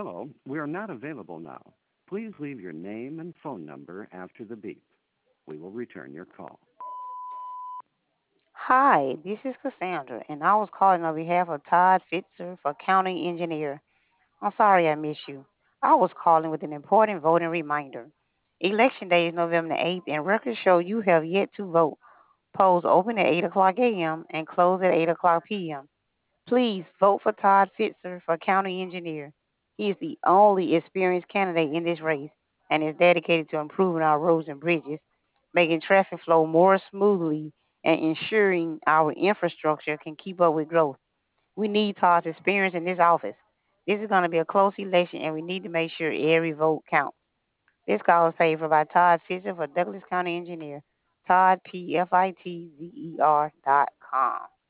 Hello, we are not available now. Please leave your name and phone number after the beep. We will return your call. Hi, this is Cassandra, and I was calling on behalf of Todd Fitzer for County Engineer. I'm sorry I missed you. I was calling with an important voting reminder. Election day is November the 8th, and records show you have yet to vote. Polls open at 8 o'clock a.m. and close at 8 o'clock p.m. Please vote for Todd Fitzer for County Engineer. He is the only experienced candidate in this race and is dedicated to improving our roads and bridges, making traffic flow more smoothly, and ensuring our infrastructure can keep up with growth. We need Todd's experience in this office. This is going to be a close election, and we need to make sure every vote counts. This call is paid for by Todd Fitzer for Douglas County Engineer. Todd, P-F-I-T-Z-E-R.com.